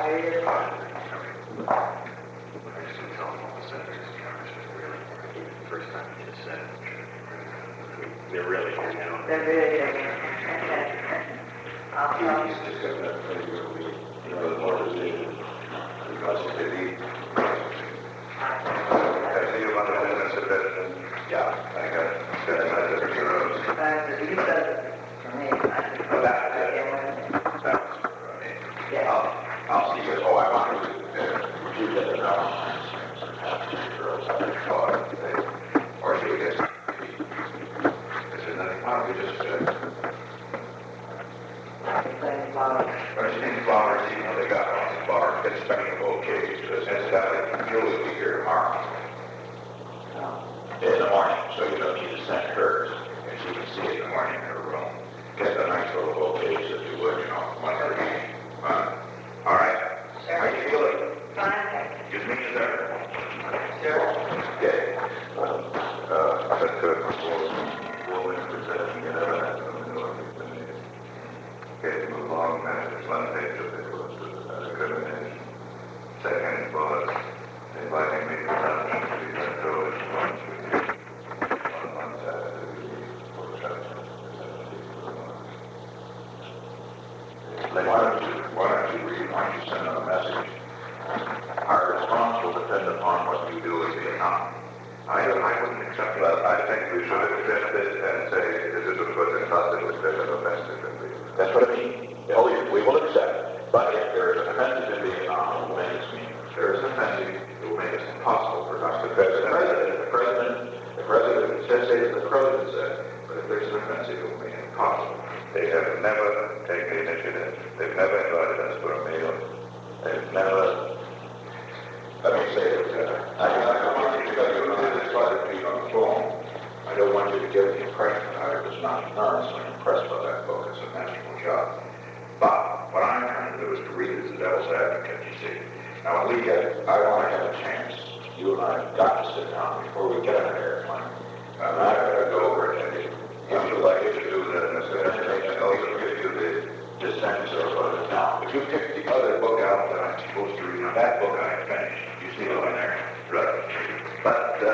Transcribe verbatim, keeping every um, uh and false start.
hear you. I used to tell them all the senators and congressmen, really, the first time you just said it, they're really here now. They're really here. Okay. I'll tell He's just got that thing where we, you know, the more decision, because if they need. I see you on the business of it, and yeah, I got, got my different roads. Thanks, you said it for me. But that, that, that was for me. Yeah. I'll, I'll see you, oh, I want to, uh, would you get it out? Girls, I thought, or should we get some? Is there nothing, why don't we just, uh, Thanks, Bob. Or any flowers, you know, they got lots of flowers, get special bouquets, because incidentally, Julie will be here tomorrow in the morning, so you don't need to send hers, and she can see it in the morning in her room. Get the nice little bouquets if you would, you know, one for each. Uh, all right. How you feeling? Fine. As mean as ever? Sure. Okay. Uh, but good. We'll present and get evidence of the North. Okay, move along, managers, one page of the course with the recommendation. Second was inviting me to lunch to be let go as lunch with you on one Saturday for the Why don't you, why don't you read, why don't you send them a message? Our response will depend upon what you do in Vietnam. I don't, I wouldn't accept that. I think we should accept it and say this is a good and positive expression of offensive in Vietnam. That's what I mean. Oh, yeah, we will accept. But if there is an offensive in Vietnam, it will make us mean. If there is an offensive, it will make us impossible for us to defend the president. The president, the president, it says say that the president said, but if there's an offensive, it will make it impossible. They have never taken the initiative. They've never invited us for a meal. They've never, let me say it, uh, I, I don't want you to go, you know, this try to be on the phone. I don't want you to get the impression that I was not enormously impressed by that book. It's a masterful job. But what I'm trying to do is to read it as a devil's advocate, you see. Now, when we get, I want to have a chance. You and I have got to sit down before we get on an airplane. And I got to go over it. And if you would like you to do that in this presentation, I'll also give you the, the sentence or whatever. Now, if you pick the other book out that I'm supposed to read, now that book I finished. You see it on there? Right. But uh,